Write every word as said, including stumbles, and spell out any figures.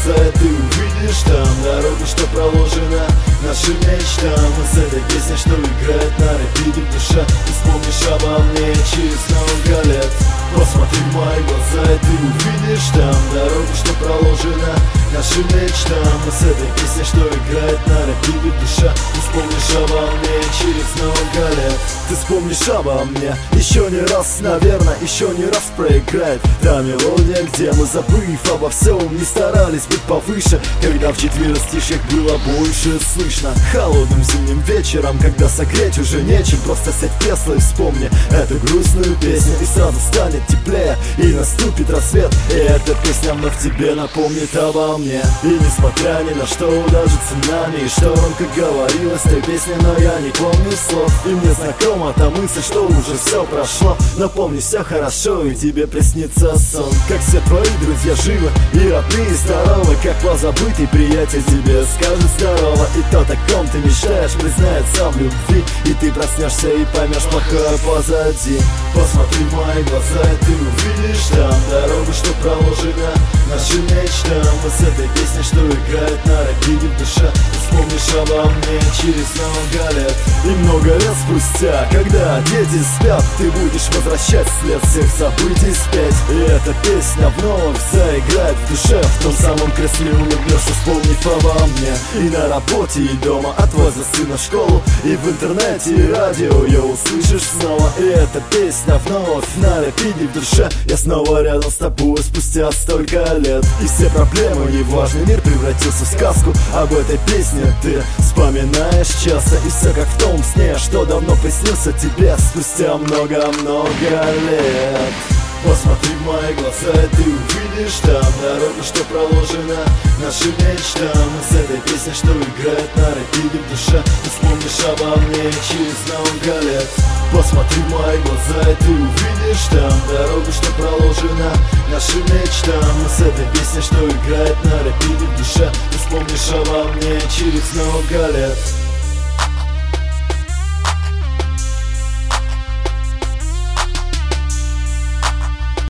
глаза, и ты увидишь там дорогу, что проложена нашим мечтам. И с этой песней, что играет на репите в душе, ты вспомнишь обо мне через много лет. Посмотри в мои глаза, и ты увидишь там дорогу, что проложена нашим мечтам. И с этой песней, что играет на репите в душе, ты вспомнишь обо мне через много лет. Ты вспомнишь обо мне еще не раз, наверное, еще не раз проиграет та мелодия, где мы, забыв обо всем, не старались быть повыше, когда в четверостишьях было больше слышно. Холодным зимним вечером, когда согреть уже нечем, просто сядь в кресло и вспомни эту грустную песню, и сразу станет теплее, и наступит рассвет, и эта песня вновь тебе напомнит обо мне. И несмотря ни на что, даже цунами и шторм, как говорилось в той песне, но я не помню слов. И мне знакома та мысль, что уже все прошло, но помни, все хорошо, и тебе приснится сон. Как все твои друзья живы и родные здоровы, как позабытый приятель тебе скажет здорово. И то, о ком ты мечтаешь, признается в любви, и ты проснешься и поймешь, плохое позади. Посмотри в мои глаза, и ты увидишь там дорогу, что проложена нашим мечтам. И с этой песней, что играет на репите в душе, ты вспомнишь обо мне через много лет. И много лет спустя, когда дети спят, ты будешь возвращать след всех событий спеть. И эта песня вновь заиграет в душе, в том самом кресле улыбнешься, вспомнив обо мне. И на работе, и дома отвозя сына в школу, и в интернете, и радио ее услышишь снова. И эта песня вновь на репите в душе, я снова рядом с тобой спустя столько лет. И все проблемы неважны, мир превратился в сказку, об этой песне ты вспоминаешь часто. И все как в том сне, что давно приснился тебе спустя много-много лет. Посмотри в мои глаза, и ты увидишь там дорогу, что проложена нашим мечтам. И с этой песней, что играет на репите в душе, ты вспомнишь обо мне через много лет. Посмотри в мои глаза, и ты увидишь там дорогу, что проложена нашим мечтам. И с этой песней, что играет на репите в душе, ты вспомнишь обо мне через много лет.